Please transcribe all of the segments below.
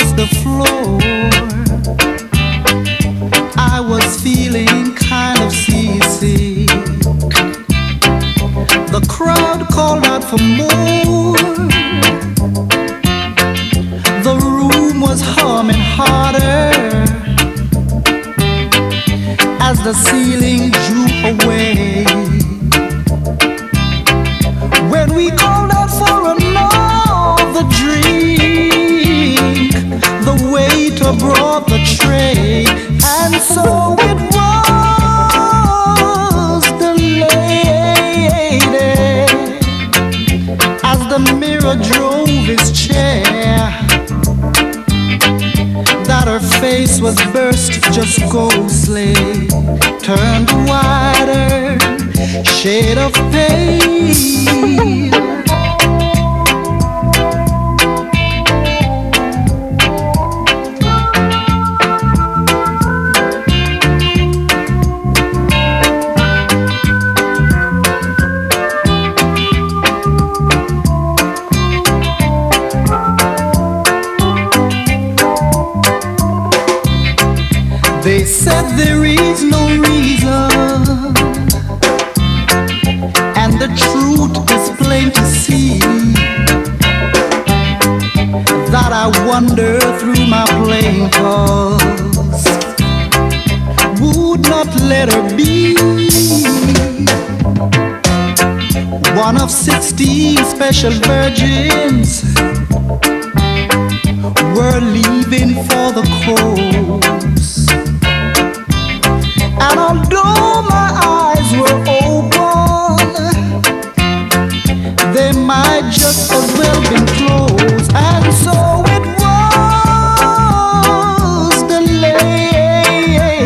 across the floor. I was feeling kind of seasick. The crowd called out for more. The room was humming harder as the ceiling drew away. When we called out for another drink, the waiter brought the tray, and so it was the lady as the mirror drove his chair, that her face was burst just ghostly, turned a wider shade of pale. They said there is no reason, and the truth is plain to see, that I wander through my playing cards, would not let her be one of 16 special virgins were leaving for the coast. And although my eyes were open, they might just as well been closed. And so it was the lady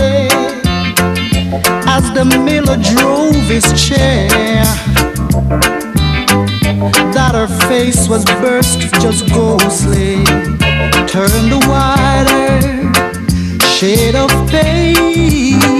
as the miller drove his chair, that her face was burst just ghostly, turned a wider shade of pale.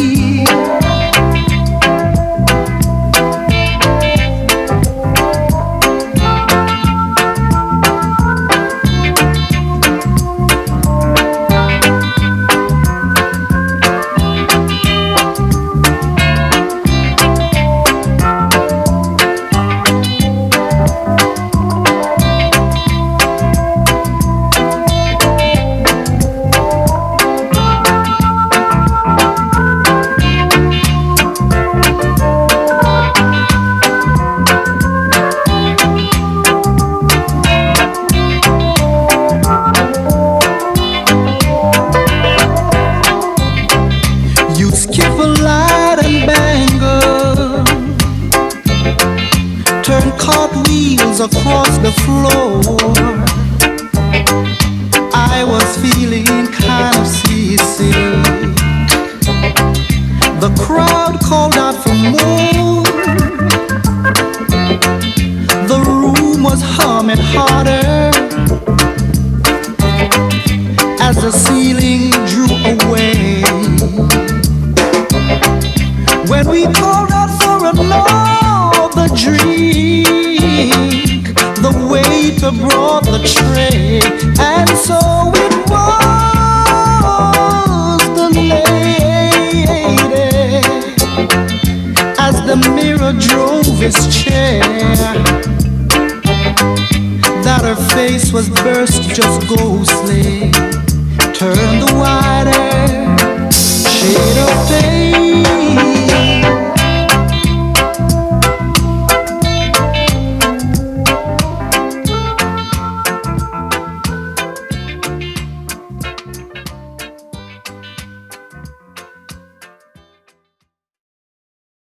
Cartwheels across the floor. I was feeling kind of seasick. The crowd called out for more. The room was humming harder as the ceiling drew away. When we called out for another drink, the waiter brought the tray, and so it was the lady as the mirror drove his chair, that her face was burst just ghostly, turned the wider shade of pale.